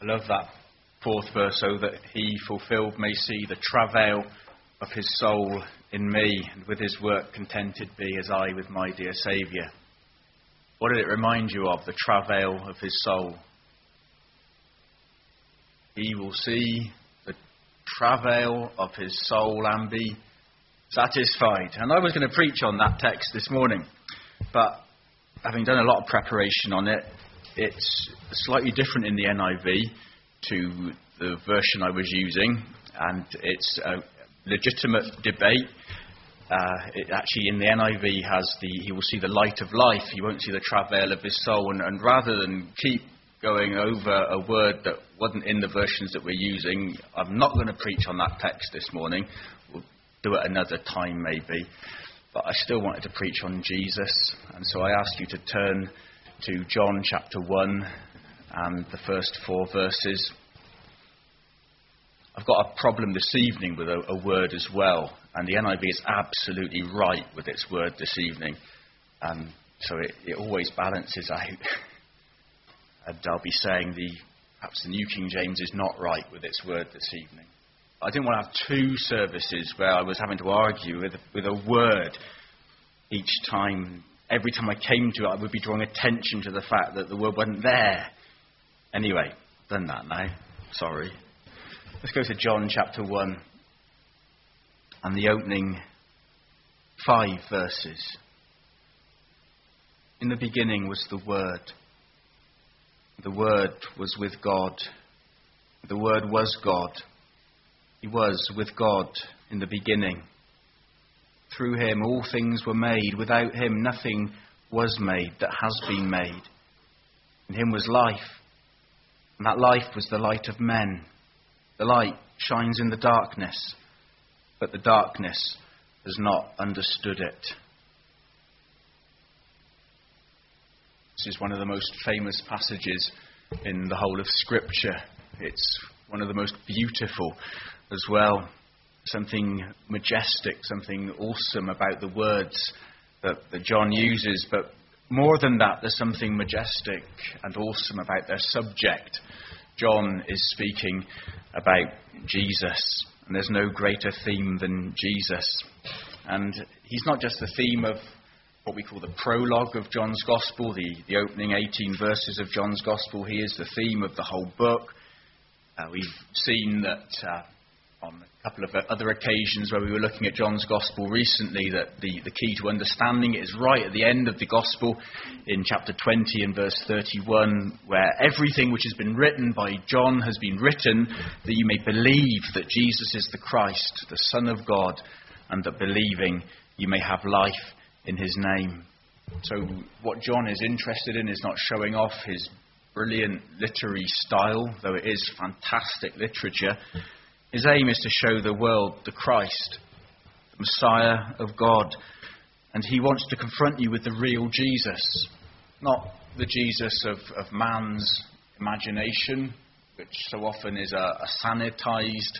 I love that fourth verse. So that he fulfilled may see the travail of his soul in me, and with his work contented be as I with my dear Saviour. What did it remind you of? The travail of his soul. He will see the travail of his soul and be satisfied. And I was going to preach on that text this morning, but having done a lot of preparation on it, it's slightly different in the NIV to the version I was using, and it's a legitimate debate. It actually in the NIV has he will see the light of life, he won't see the travail of his soul, and rather than keep going over a word that wasn't in the versions that we're using, I'm not going to preach on that text this morning. We'll do it another time maybe, but I still wanted to preach on Jesus, and so I asked you to turn to John chapter 1 and the first 4 verses. I've got a problem this evening with a word as well, and the NIV is absolutely right with its word this evening, so it always balances out. And I'll be saying perhaps the New King James is not right with its word this evening. I didn't want to have 2 services where I was having to argue with a word each time. Every time I came to it, I would be drawing attention to the fact that the word wasn't there. Anyway, done that now. Sorry. Let's go to John chapter 1 and the opening 5 verses. In the beginning was the Word. The Word was with God. The Word was God. He was with God in the beginning. Through him all things were made. Without him nothing was made that has been made. In him was life, and that life was the light of men. The light shines in the darkness, but the darkness has not understood it. This is one of the most famous passages in the whole of Scripture. It's one of the most beautiful as well. Something majestic, something awesome about the words that John uses. But more than that, there's something majestic and awesome about their subject. John is speaking about Jesus, and there's no greater theme than Jesus. And he's not just the theme of what we call the prologue of John's Gospel, the opening 18 verses of John's Gospel. He is the theme of the whole book. We've seen that on a couple of other occasions where we were looking at John's Gospel recently, that the key to understanding it is right at the end of the Gospel in chapter 20 and verse 31, where everything which has been written by John has been written that you may believe that Jesus is the Christ, the Son of God, and that believing you may have life in his name. So what John is interested in is not showing off his brilliant literary style, though it is fantastic literature. His aim is to show the world the Christ, the Messiah of God. And he wants to confront you with the real Jesus, not the Jesus of man's imagination, which so often is a sanitized,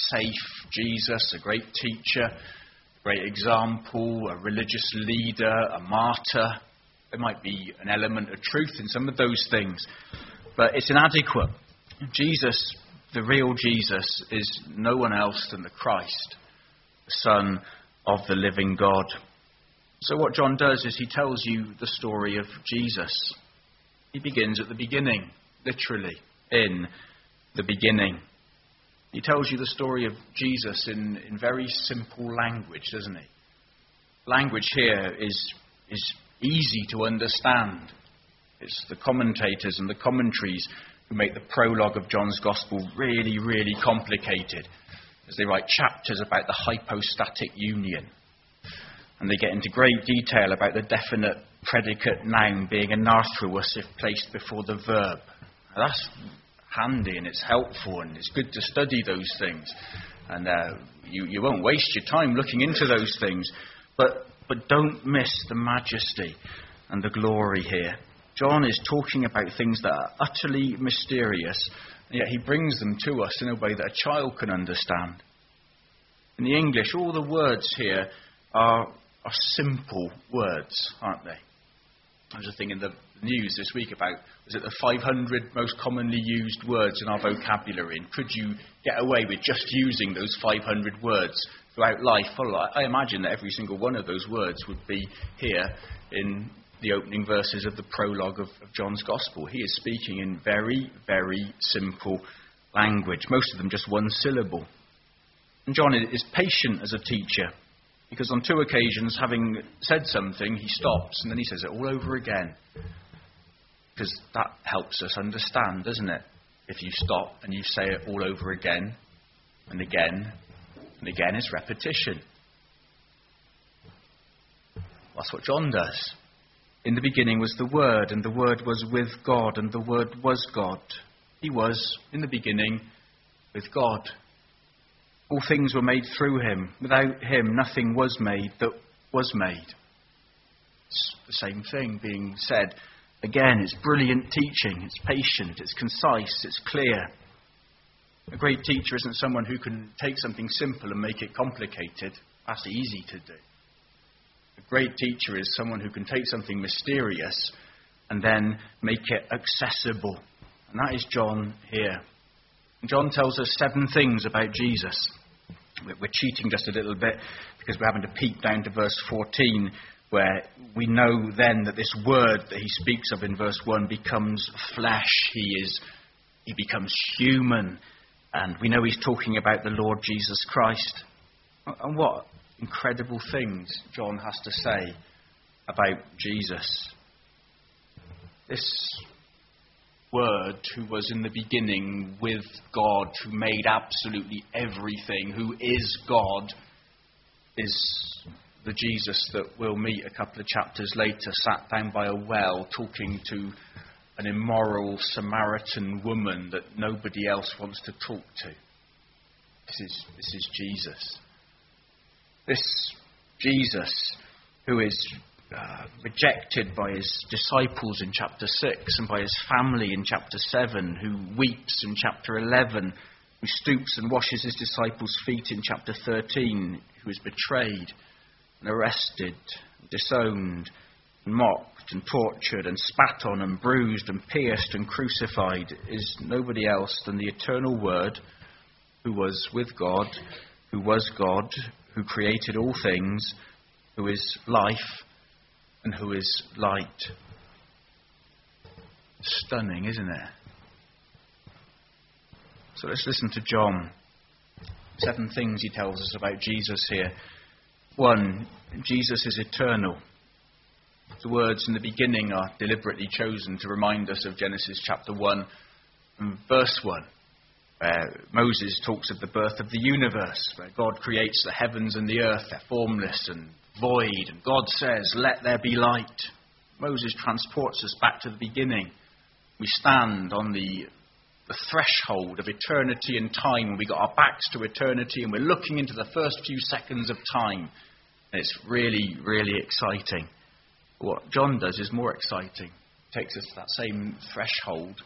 safe Jesus, a great teacher, a great example, a religious leader, a martyr. There might be an element of truth in some of those things, but it's inadequate. Jesus, the real Jesus, is no one else than the Christ, the Son of the living God. So what John does is he tells you the story of Jesus. He begins at the beginning, literally, in the beginning. He tells you the story of Jesus in very simple language, doesn't he? Language here is easy to understand. It's the commentators and the commentaries who make the prologue of John's Gospel really, really complicated, as they write chapters about the hypostatic union. And they get into great detail about the definite predicate noun being anarthros if placed before the verb. Now, that's handy and it's helpful and it's good to study those things. And you won't waste your time looking into those things. But don't miss the majesty and the glory here. John is talking about things that are utterly mysterious, and yet he brings them to us in a way that a child can understand. In the English, all the words here are simple words, aren't they? There was a thing in the news this week about, was it the 500 most commonly used words in our vocabulary? And could you get away with just using those 500 words throughout life? Well, I imagine that every single one of those words would be here in the opening verses of the prologue of John's Gospel. He is speaking in very, very simple language, most of them just one syllable. And John is patient as a teacher, because on 2 occasions, having said something, he stops and then he says it all over again. Because that helps us understand, doesn't it? If you stop and you say it all over again and again and again, it's repetition. That's what John does. In the beginning was the Word, and the Word was with God, and the Word was God. He was, in the beginning, with God. All things were made through him. Without him, nothing was made that was made. It's the same thing being said. Again, it's brilliant teaching. It's patient. It's concise. It's clear. A great teacher isn't someone who can take something simple and make it complicated. That's easy to do. A great teacher is someone who can take something mysterious and then make it accessible. And that is John here. And John tells us 7 things about Jesus. We're cheating just a little bit because we're having to peek down to verse 14, where we know then that this word that he speaks of in verse 1 becomes flesh. He becomes human. And we know he's talking about the Lord Jesus Christ. And what incredible things John has to say about Jesus. This Word who was in the beginning with God, who made absolutely everything, who is God, is the Jesus that we'll meet a couple of chapters later, sat down by a well talking to an immoral Samaritan woman that nobody else wants to talk to. This is Jesus. This Jesus who is rejected by his disciples in chapter 6 and by his family in chapter 7, who weeps in chapter 11, who stoops and washes his disciples' feet in chapter 13, who is betrayed and arrested, disowned, and mocked and tortured and spat on and bruised and pierced and crucified, is nobody else than the eternal Word who was with God, who was God, who created all things, who is life, and who is light. Stunning, isn't it? So let's listen to John. 7 things he tells us about Jesus here. 1, Jesus is eternal. The words in the beginning are deliberately chosen to remind us of Genesis chapter 1 and verse 1, where Moses talks of the birth of the universe, where God creates the heavens and the earth. They're formless and void, and God says, "Let there be light." Moses transports us back to the beginning. We stand on the threshold of eternity and time, and we got our backs to eternity, and we're looking into the first few seconds of time. And it's really, really exciting. What John does is more exciting. He takes us to that same threshold,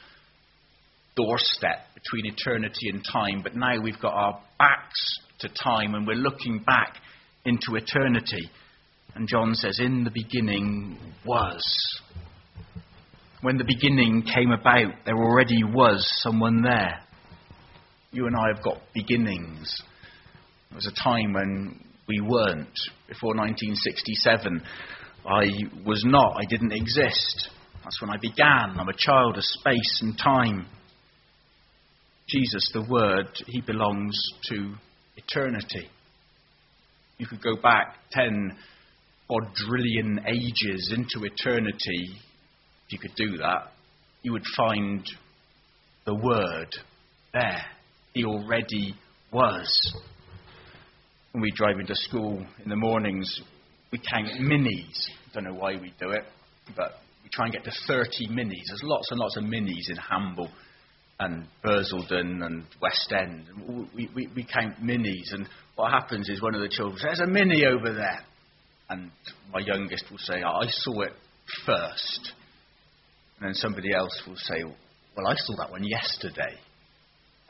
doorstep between eternity and time, but now we've got our backs to time, and we're looking back into eternity. And John says, in the beginning was. When the beginning came about, there already was someone there. You and I have got beginnings. There was a time when we weren't. Before 1967, I was not. I didn't exist. That's when I began. I'm a child of space and time. Jesus, the Word, he belongs to eternity. You could go back 10 quadrillion ages into eternity. If you could do that, you would find the Word there. He already was. When we drive into school in the mornings, we count minis. I don't know why we do it, but we try and get to 30 minis. There's lots and lots of minis in Hamble and Bursledon and West End. We count minis, and what happens is one of the children says, "There's a mini over there." And my youngest will say, "I saw it first." And then somebody else will say, "Well, I saw that one yesterday."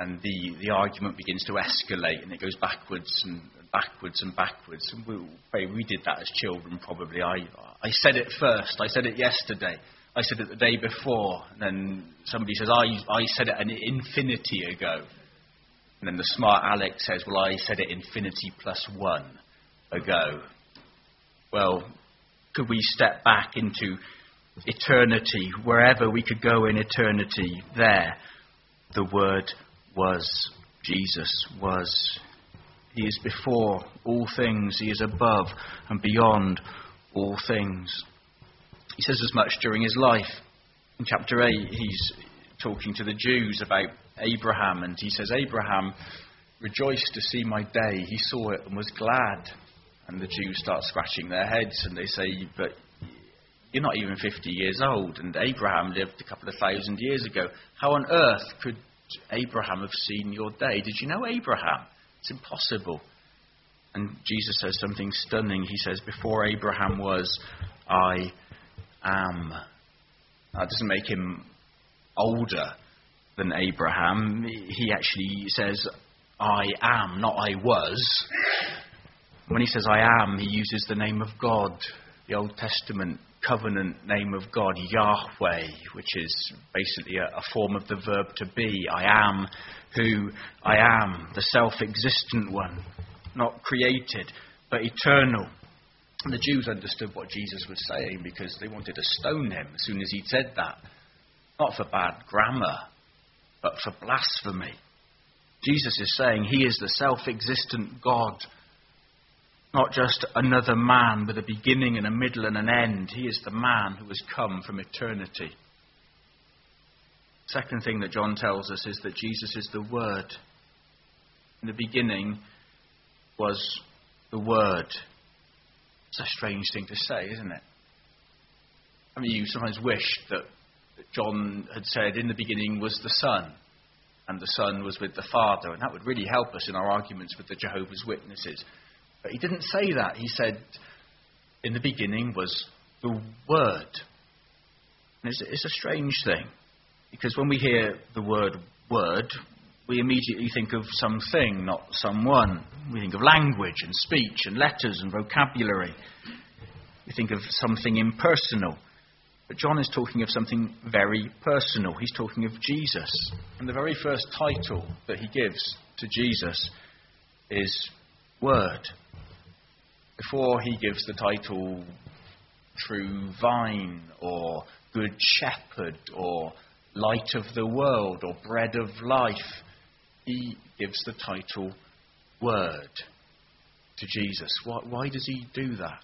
And the argument begins to escalate, and it goes backwards and backwards and backwards. And we did that as children, probably. I said it first. I said it yesterday. I said it the day before. And then somebody says, I said it an infinity ago. And then the smart Alex says, well, I said it infinity plus one ago. Well, could we step back into eternity, wherever we could go in eternity? There, the Word was. Jesus was. He is before all things. He is above and beyond all things. He says as much during his life. In chapter 8, he's talking to the Jews about Abraham, and he says, Abraham rejoiced to see my day. He saw it and was glad. And the Jews start scratching their heads, and they say, but you're not even 50 years old, and Abraham lived a couple of thousand years ago. How on earth could Abraham have seen your day? Did you know Abraham? It's impossible. And Jesus says something stunning. He says, before Abraham was, I am. That doesn't make him older than Abraham. He actually says, I am, not I was. When he says I am, he uses the name of God, the Old Testament covenant name of God, Yahweh, which is basically a form of the verb to be. I am who I am, the self-existent one, not created, but eternal. And the Jews understood what Jesus was saying because they wanted to stone him as soon as he'd said that. Not for bad grammar, but for blasphemy. Jesus is saying he is the self-existent God, not just another man with a beginning and a middle and an end. He is the man who has come from eternity. Second thing that John tells us is that Jesus is the Word. In the beginning was the Word. It's a strange thing to say, isn't it? I mean, you sometimes wish that John had said, in the beginning was the Son, and the Son was with the Father, and that would really help us in our arguments with the Jehovah's Witnesses. But he didn't say that. He said, in the beginning was the Word. And it's a strange thing, because when we hear the word word, we immediately think of something, not someone. We think of language and speech and letters and vocabulary. We think of something impersonal. But John is talking of something very personal. He's talking of Jesus. And the very first title that he gives to Jesus is Word. Before he gives the title True Vine or Good Shepherd or Light of the World or Bread of Life, he gives the title Word to Jesus. Why does he do that?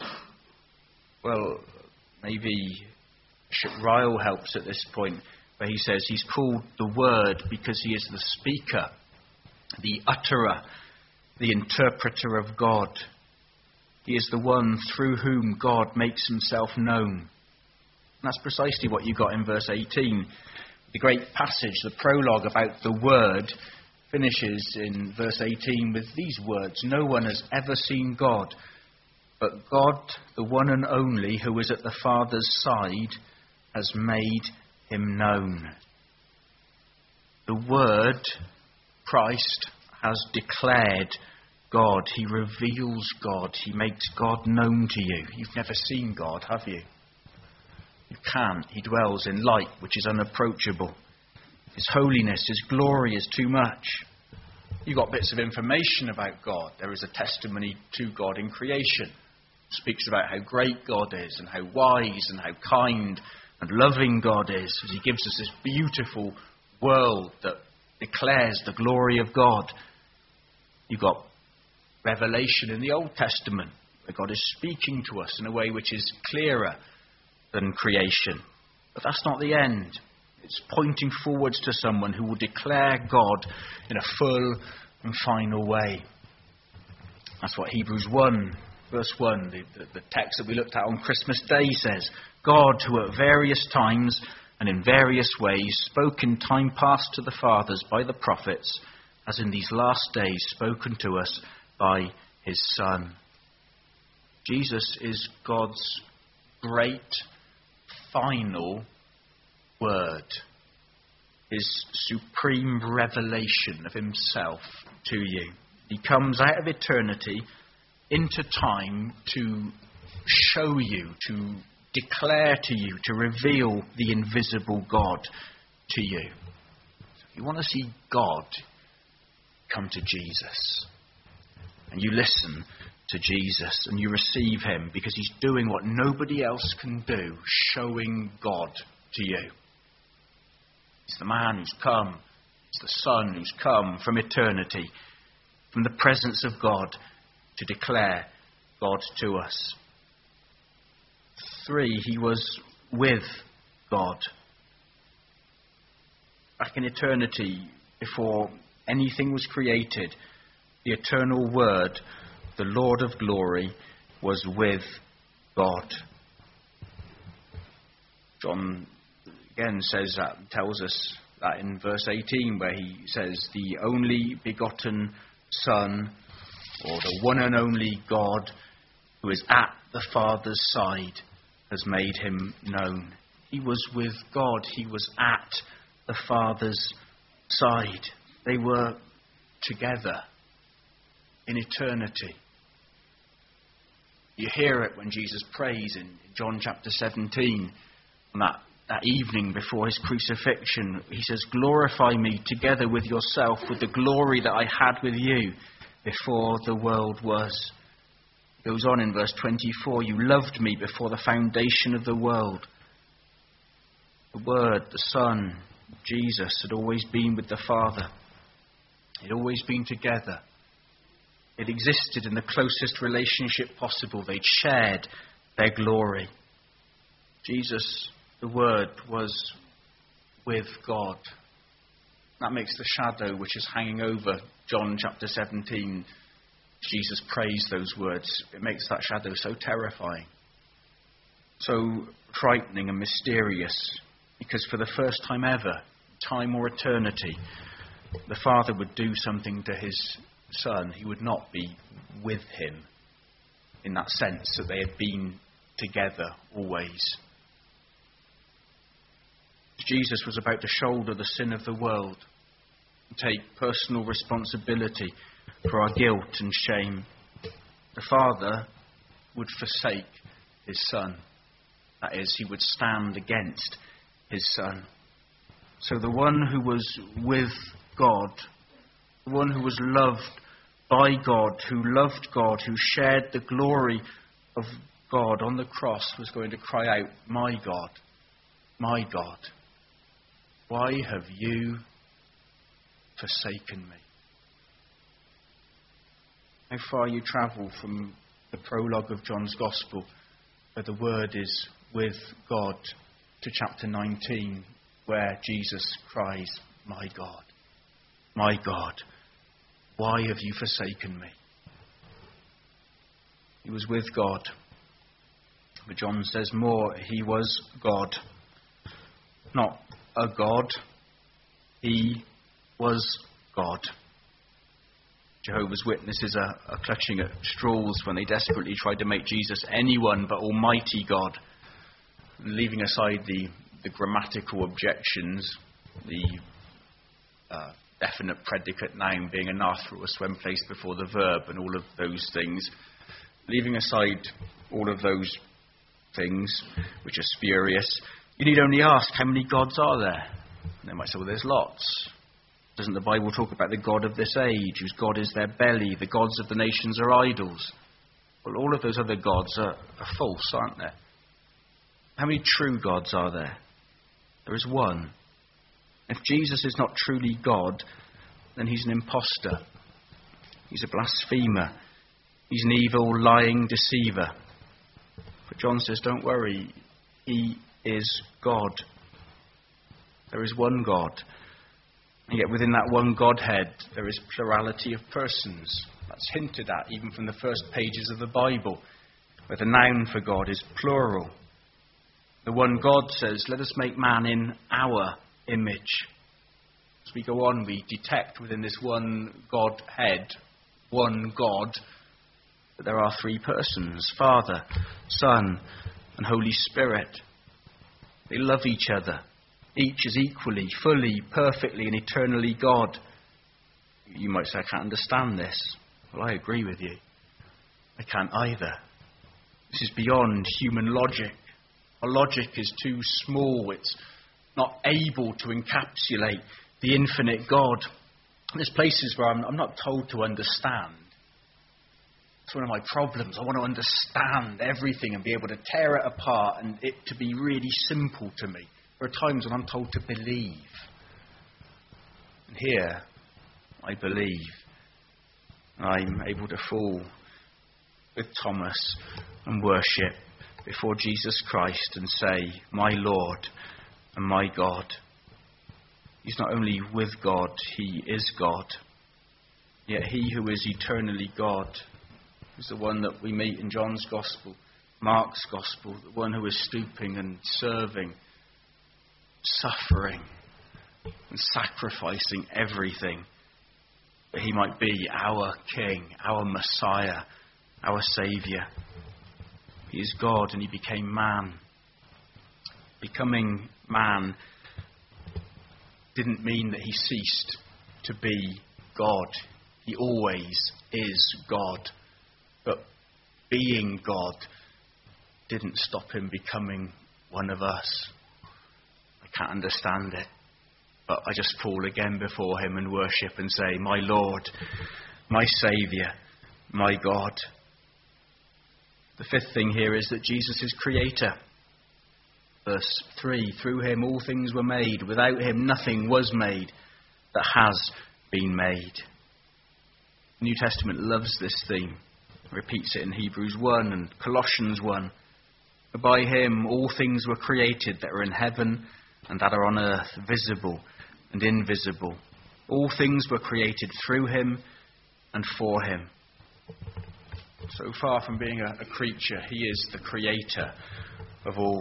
Well, maybe Bishop Ryle helps at this point, where he says he's called the Word because he is the speaker, the utterer, the interpreter of God. He is the one through whom God makes himself known. And that's precisely what you got in verse 18. The great passage, the prologue about the Word, finishes in verse 18 with these words: no one has ever seen God, but God, the one and only, who is at the Father's side, has made him known. The Word, Christ, has declared God. He reveals God. He makes God known to you. You've never seen God, have you? You can't. He dwells in light which is unapproachable. His holiness, his glory is too much. You've got bits of information about God. There is a testimony to God in creation. It speaks about how great God is and how wise and how kind and loving God is, as he gives us this beautiful world that declares the glory of God. You've got revelation in the Old Testament, where God is speaking to us in a way which is clearer than creation. But that's not the end. It's pointing forwards to someone who will declare God in a full and final way. That's what Hebrews 1, verse 1, the text that we looked at on Christmas Day says, God, who at various times and in various ways spoke in time past to the fathers by the prophets, has in these last days spoken to us by his Son. Jesus is God's great final word. his supreme revelation of himself to you. He comes out of eternity into time to show you, to declare to you, to reveal the invisible God to you. So if you want to see God, come to Jesus. And you listen to Jesus and you receive him because he's doing what nobody else can do, showing God to you. He's the man who's come. He's the Son who's come from eternity, from the presence of God, to declare God to us. 3, he was with God. Back in eternity, before anything was created, the eternal Word, the Lord of glory, was with God. John again says that, tells us that in verse 18, where he says, the only begotten Son, or the one and only God, who is at the Father's side, has made him known. He was with God. He was at the Father's side. They were together in eternity. You hear it when Jesus prays in John chapter 17, on that evening before his crucifixion. He says, glorify me together with yourself, with the glory that I had with you before the world was. It goes on in verse 24, you loved me before the foundation of the world. The Word, the Son, Jesus, had always been with the Father. They'd always been together. It existed in the closest relationship possible. They'd shared their glory. Jesus, the Word, was with God. That makes the shadow which is hanging over John chapter 17, Jesus prays those words. It makes that shadow so terrifying, so frightening and mysterious, because for the first time ever, time or eternity, the Father would do something to his Son. He would not be with him in that sense that they had been together always. Jesus was about to shoulder the sin of the world and take personal responsibility for our guilt and shame. The Father would forsake his Son. That is, he would stand against his Son. So the one who was with God, the one who was loved by God, who loved God, who shared the glory of God on the cross, was going to cry out, my God, why have you forsaken me? How far you travel from the prologue of John's Gospel, where the Word is with God, to chapter 19, where Jesus cries, my God, why have you forsaken me? He was with God. But John says more, he was God. Not a God, he was God. Jehovah's Witnesses are clutching at straws when they desperately tried to make Jesus anyone but Almighty God, leaving aside the grammatical objections, the definite predicate noun being anathrous when placed before the verb and all of those things. Leaving aside all of those things, which are spurious, you need only ask, how many gods are there? And they might say, well, there's lots. Doesn't the Bible talk about the God of this age, whose God is their belly? The gods of the nations are idols. Well, all of those other gods are false, aren't they? How many true gods are there? There is one. If Jesus is not truly God, then he's an imposter. He's a blasphemer. He's an evil, lying deceiver. But John says, don't worry, he is God. There is one God. And yet within that one Godhead, there is plurality of persons. That's hinted at even from the first pages of the Bible, where the noun for God is plural. The one God says, let us make man in our image. As we go on, we detect within this one Godhead, one God, that there are three persons, Father, Son, and Holy Spirit. They love each other Each is equally, fully, perfectly and eternally God. You might say, I can't understand this. Well, I agree with you. I can't either. This is beyond human logic. Our logic is too small. It's not able to encapsulate the infinite God. There's places where I'm not told to understand. It's one of my problems. I want to understand everything and be able to tear it apart and it to be really simple to me. There are times when I'm told to believe. And here, I believe. I'm able to fall with Thomas and worship before Jesus Christ and say, my Lord and my God. He's not only with God, he is God. Yet he who is eternally God is the one that we meet in John's Gospel, Mark's Gospel, the one who is stooping and serving, suffering and sacrificing everything that he might be our King, our Messiah, our Saviour. He is God and he became man. Becoming man didn't mean that he ceased to be God. He always is God. But being God didn't stop him becoming one of us. I can't understand it. But I just fall again before him and worship and say, my Lord, my Saviour, my God. The fifth thing here is that Jesus is creator. Verse 3, through him all things were made. Without him nothing was made that has been made. The New Testament loves this theme. It repeats it in Hebrews 1 and Colossians 1. For by him all things were created that are in heaven and that are on earth, visible and invisible. All things were created through him and for him. So far from being a creature, he is the creator of all.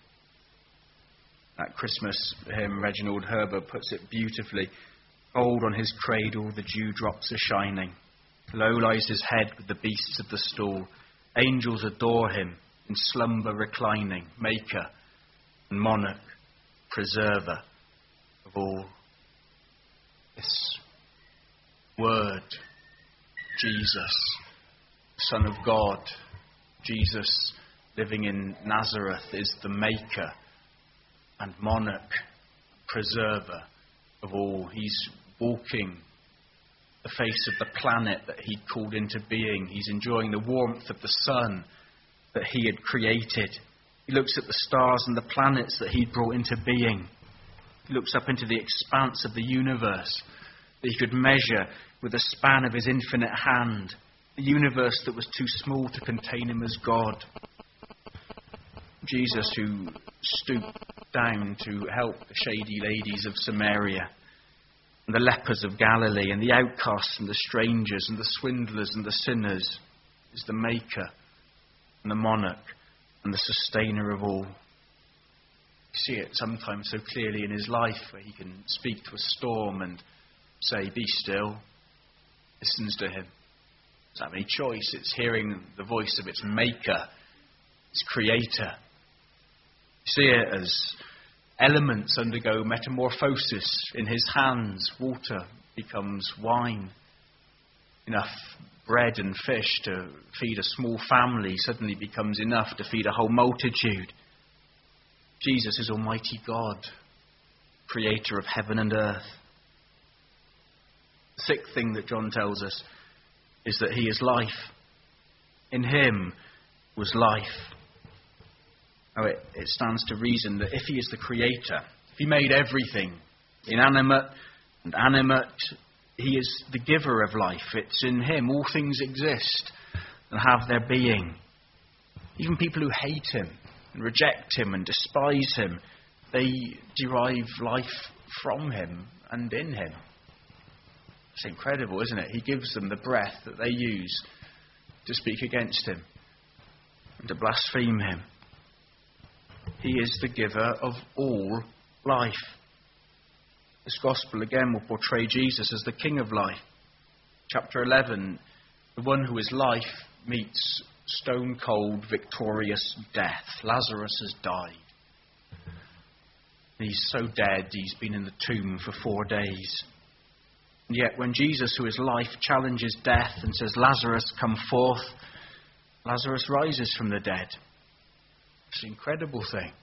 That Christmas hymn, Reginald Herbert puts it beautifully. Old on his cradle the dewdrops are shining. Low lies his head with the beasts of the stall. Angels adore him, in slumber reclining, maker and monarch, preserver of all. This word, Jesus, Son of God, Jesus living in Nazareth, is the maker and monarch, preserver of all. He's walking the face of the planet that he'd called into being. He's enjoying the warmth of the sun that he had created. He looks at the stars and the planets that he'd brought into being. He looks up into the expanse of the universe that he could measure with the span of his infinite hand. The universe that was too small to contain him as God. Jesus, who stooped down to help the shady ladies of Samaria, and the lepers of Galilee, and the outcasts and the strangers, and the swindlers and the sinners, is the maker and the monarch and the sustainer of all. You see it sometimes so clearly in his life, where he can speak to a storm and say, be still, listens to him. Doesn't have any choice. It's hearing the voice of its maker, its creator. You see it as elements undergo metamorphosis in his hands. Water becomes wine. Enough bread and fish to feed a small family suddenly becomes enough to feed a whole multitude. Jesus is Almighty God, creator of heaven and earth. The sixth thing that John tells us is that he is life. In him was life. Now it stands to reason that if he is the creator, if he made everything, inanimate and animate, he is the giver of life. It's in him all things exist and have their being. Even people who hate him and reject him and despise him, they derive life from him and in him. It's incredible, isn't it? He gives them the breath that they use to speak against him and to blaspheme him. He is the giver of all life. This gospel again will portray Jesus as the King of life. Chapter 11, the one who is life meets stone-cold, victorious death. Lazarus has died. He's so dead, he's been in the tomb for 4 days. And yet when Jesus, who is life, challenges death and says, Lazarus, come forth, Lazarus rises from the dead. It's an incredible thing.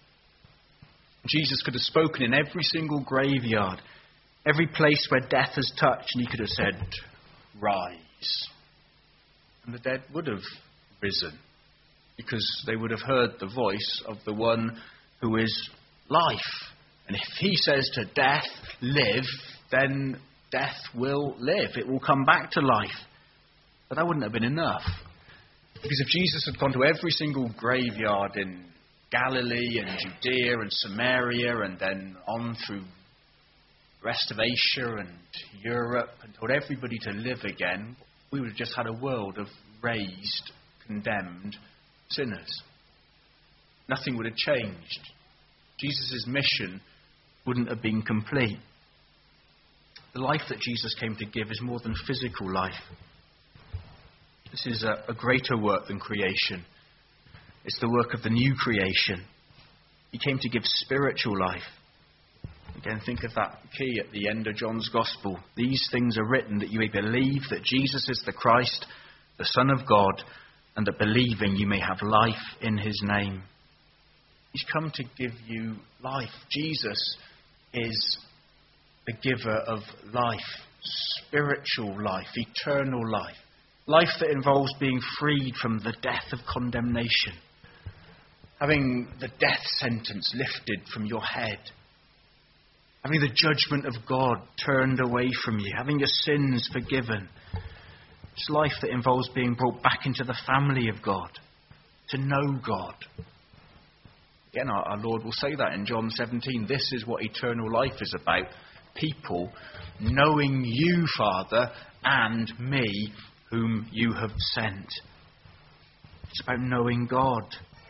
Jesus could have spoken in every single graveyard, every place where death has touched, and he could have said, rise. And the dead would have risen, because they would have heard the voice of the one who is life. And if he says to death, live, then death will live. It will come back to life. But that wouldn't have been enough. Because if Jesus had gone to every single graveyard in Galilee and Judea and Samaria and then on through the rest of Asia and Europe and told everybody to live again, we would have just had a world of raised, condemned sinners. Nothing would have changed. Jesus' mission wouldn't have been complete. The life that Jesus came to give is more than physical life. This is a greater work than creation. It's the work of the new creation. He came to give spiritual life. Again, think of that key at the end of John's Gospel. These things are written that you may believe that Jesus is the Christ, the Son of God, and that believing you may have life in his name. He's come to give you life. Jesus is the giver of life, spiritual life, eternal life. Life that involves being freed from the death of condemnation. Having the death sentence lifted from your head. Having the judgment of God turned away from you. Having your sins forgiven. It's life that involves being brought back into the family of God. To know God. Again, our Lord will say that in John 17. This is what eternal life is about. People knowing you, Father, and me, whom you have sent. It's about knowing God.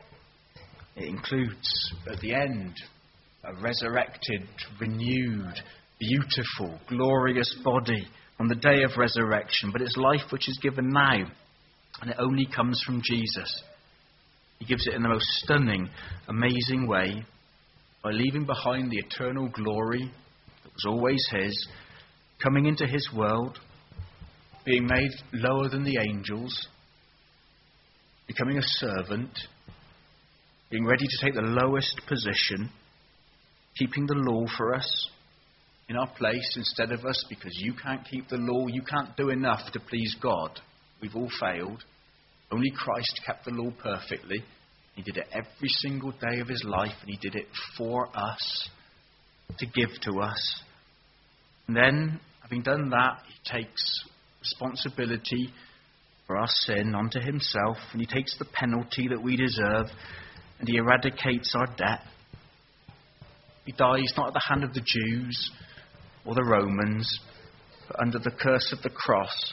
It includes, at the end, a resurrected, renewed, beautiful, glorious body on the day of resurrection. But it's life which is given now, and it only comes from Jesus. He gives it in the most stunning, amazing way by leaving behind the eternal glory that was always his, coming into his world, being made lower than the angels, becoming a servant, being ready to take the lowest position, keeping the law for us in our place instead of us, because you can't keep the law, you can't do enough to please God. We've all failed. Only Christ kept the law perfectly. He did it every single day of his life, and he did it for us, to give to us. And then, having done that, he takes responsibility for our sin onto himself, and he takes the penalty that we deserve, and he eradicates our debt. He dies not at the hand of the Jews or the Romans, but under the curse of the cross,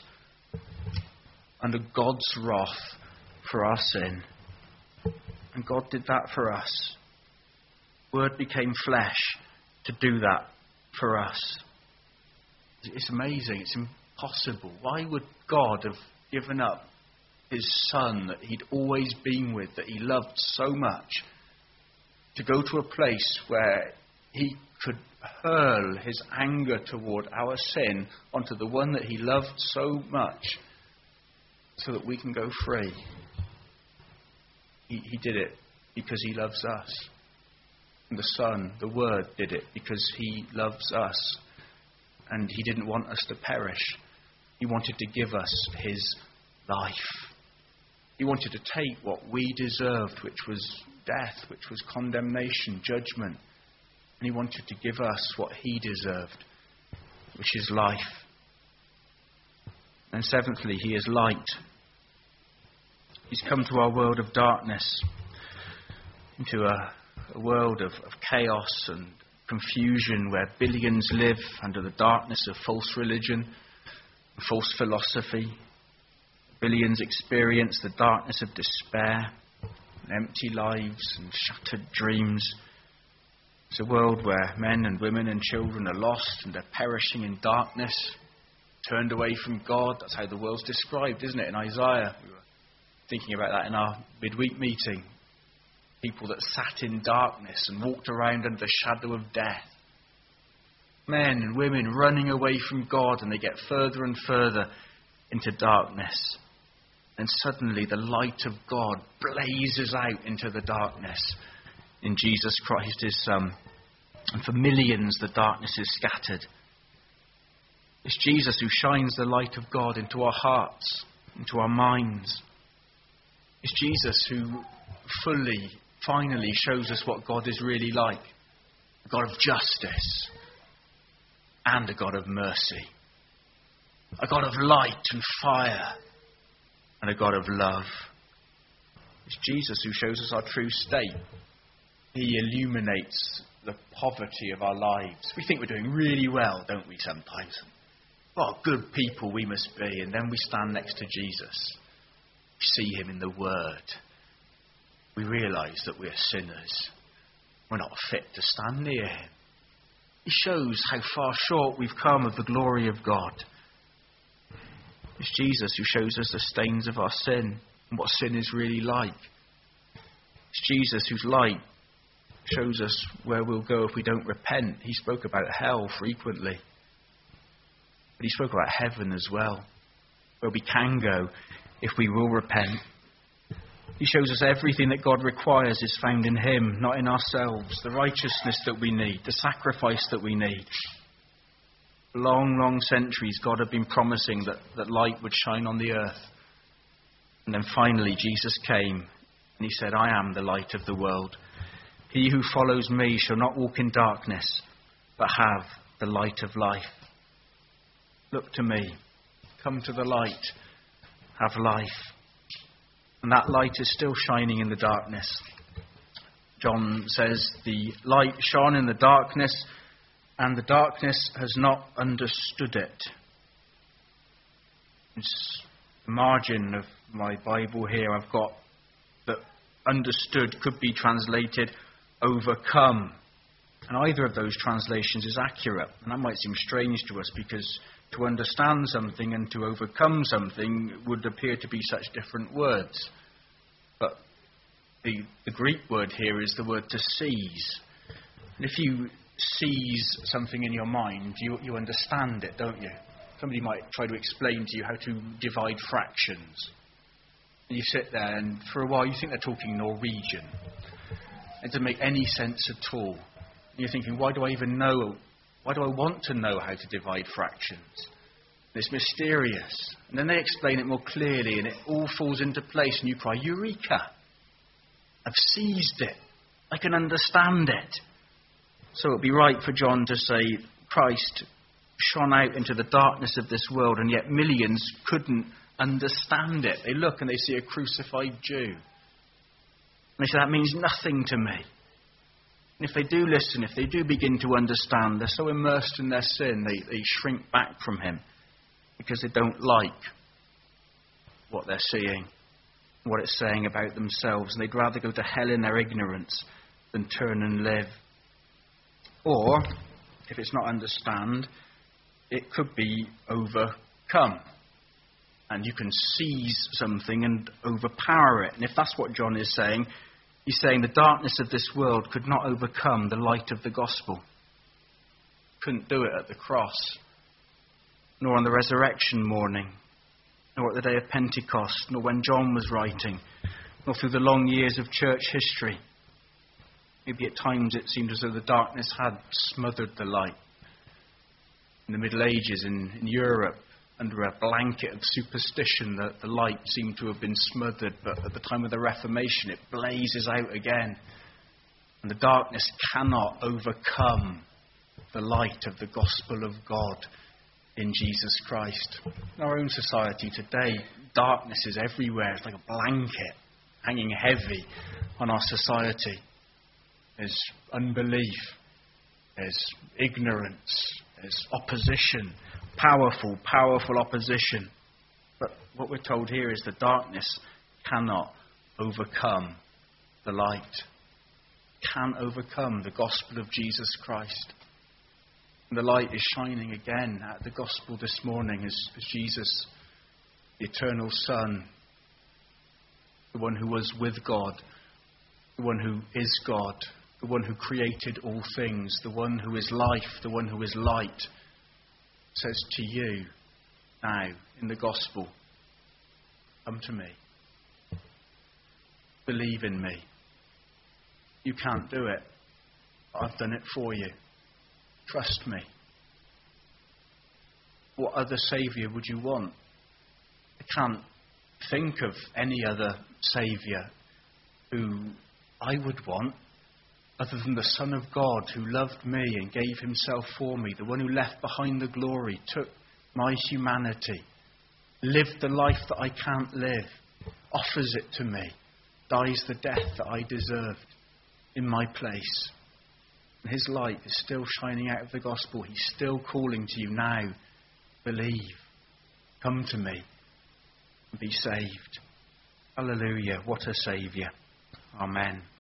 under God's wrath for our sin. And God did that for us. Word became flesh to do that for us. It's amazing. It's impossible. Why would God have given up his Son that he'd always been with, that he loved so much, to go to a place where he could hurl his anger toward our sin onto the one that he loved so much, so that we can go free? He did it because he loves us. And the Son, the Word, did it because he loves us. And he didn't want us to perish. He wanted to give us his life. He wanted to take what we deserved, which was death, which was condemnation, judgment. And he wanted to give us what he deserved, which is life. And seventhly, he is light. He's come to our world of darkness, into a world of chaos and confusion, where billions live under the darkness of false religion, false philosophy. Billions experience the darkness of despair, and empty lives and shattered dreams. It's a world where men and women and children are lost and they're perishing in darkness, turned away from God. That's how the world's described, isn't it, in Isaiah? We were thinking about that in our midweek meeting. people that sat in darkness and walked around under the shadow of death. Men and women running away from God, and they get further and further into darkness. And suddenly the light of God blazes out into the darkness in Jesus Christ, his Son. And for millions, the darkness is scattered. It's Jesus who shines the light of God into our hearts, into our minds. It's Jesus who finally shows us what God is really like. A God of justice and a God of mercy. A God of light and fire and a God of love. It's Jesus who shows us our true state. He illuminates the poverty of our lives. We think we're doing really well, don't we, sometimes? What good people we must be. And then we stand next to Jesus. We see him in the Word. We realise that we're sinners. We're not fit to stand near him. He shows how far short we've come of the glory of God. It's Jesus who shows us the stains of our sin and what sin is really like. It's Jesus whose light shows us where we'll go if we don't repent. He spoke about hell frequently. But he spoke about heaven as well, where we can go if we will repent. He shows us everything that God requires is found in him, not in ourselves. The righteousness that we need, the sacrifice that we need. For long centuries, God had been promising that light would shine on the earth. And then finally, Jesus came and he said, I am the light of the world. He who follows me shall not walk in darkness, but have the light of life. Look to me. Come to the light. Have life. And that light is still shining in the darkness. John says, the light shone in the darkness, and the darkness has not understood it. It's the margin of my Bible here. I've got that understood could be translated overcome. And either of those translations is accurate. And that might seem strange to us because to understand something and to overcome something would appear to be such different words. But the Greek word here is the word to seize. And if you seize something in your mind, you understand it, don't you? Somebody might try to explain to you how to divide fractions. And you sit there and for a while you think they're talking Norwegian. It doesn't make any sense at all. And you're thinking, why do I even know? Why do I want to know how to divide fractions? It's mysterious. And then they explain it more clearly and it all falls into place and you cry, Eureka! I've seized it. I can understand it. So it would be right for John to say, Christ shone out into the darkness of this world and yet millions couldn't understand it. They look and they see a crucified Jew. And they say, that means nothing to me. And if they do listen, if they do begin to understand, they're so immersed in their sin, they shrink back from him because they don't like what they're seeing, what it's saying about themselves. And they'd rather go to hell in their ignorance than turn and live. Or, if it's not understand, it could be overcome. And you can seize something and overpower it. And if that's what John is saying, he's saying the darkness of this world could not overcome the light of the gospel. Couldn't do it at the cross, nor on the resurrection morning, nor at the day of Pentecost, nor when John was writing, nor through the long years of church history. Maybe at times it seemed as though the darkness had smothered the light. In the Middle Ages in Europe, under a blanket of superstition, the light seemed to have been smothered, but at the time of the Reformation it blazes out again. And the darkness cannot overcome the light of the gospel of God in Jesus Christ. In our own society today, darkness is everywhere. It's like a blanket hanging heavy on our society. There's unbelief, there's ignorance, there's opposition, powerful opposition. But what we're told here is the darkness cannot overcome the light, can overcome the gospel of Jesus Christ. And the light is shining again at the gospel this morning as Jesus, the eternal Son, the one who was with God, the one who is God, the one who created all things, the one who is life, the one who is light, says to you now in the gospel, come to me. Believe in me. You can't do it. I've done it for you. Trust me. What other saviour would you want? I can't think of any other saviour who I would want other than the Son of God who loved me and gave himself for me, the one who left behind the glory, took my humanity, lived the life that I can't live, offers it to me, dies the death that I deserved in my place. And his light is still shining out of the gospel. He's still calling to you now. Believe. Come to me and be saved. Hallelujah. What a saviour. Amen.